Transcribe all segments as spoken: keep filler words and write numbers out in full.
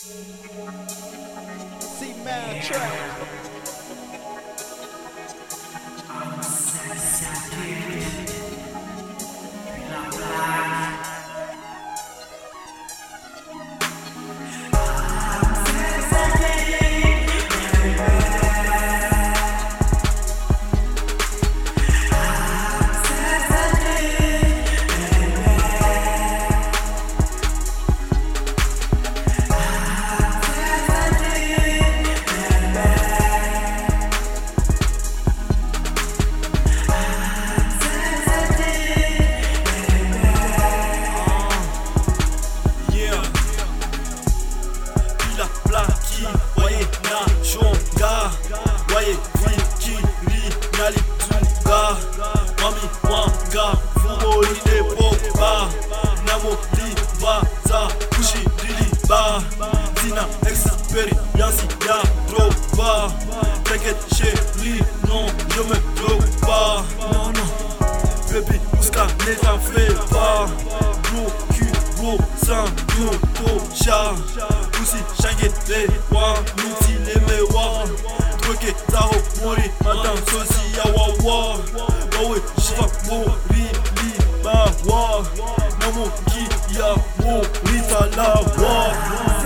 C-Man track. Waye fikiri nalitunga Mami wanga fumori nepoba Namo libaza kushidiliba Tina experience ya droba T'inquiète chérie, non je me drogue pas Non non, baby Ouska ne t'en fais pas Gros cul, gros sang, gros tocha Usi shangete wa, miti lemewa Troke taho mori, madame sosi ya wawa Wawe shiva mori liba wa Namo ki ya mori talawa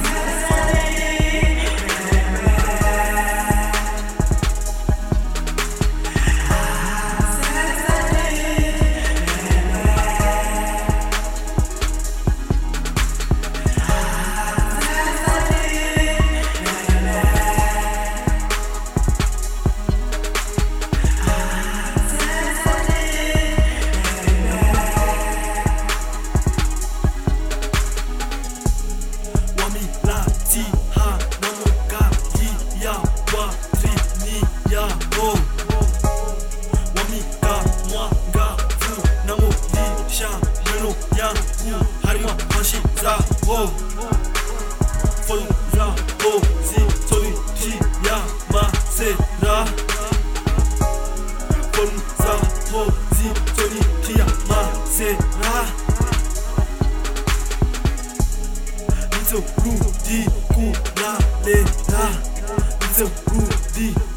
Oh, Folra, oh, si, soli, ti, ya, ma, sera. Folra, oh, si, soli, ti, ya, ma, sera. Nito, Rudy, Kula, Lera. Nito, Rudy.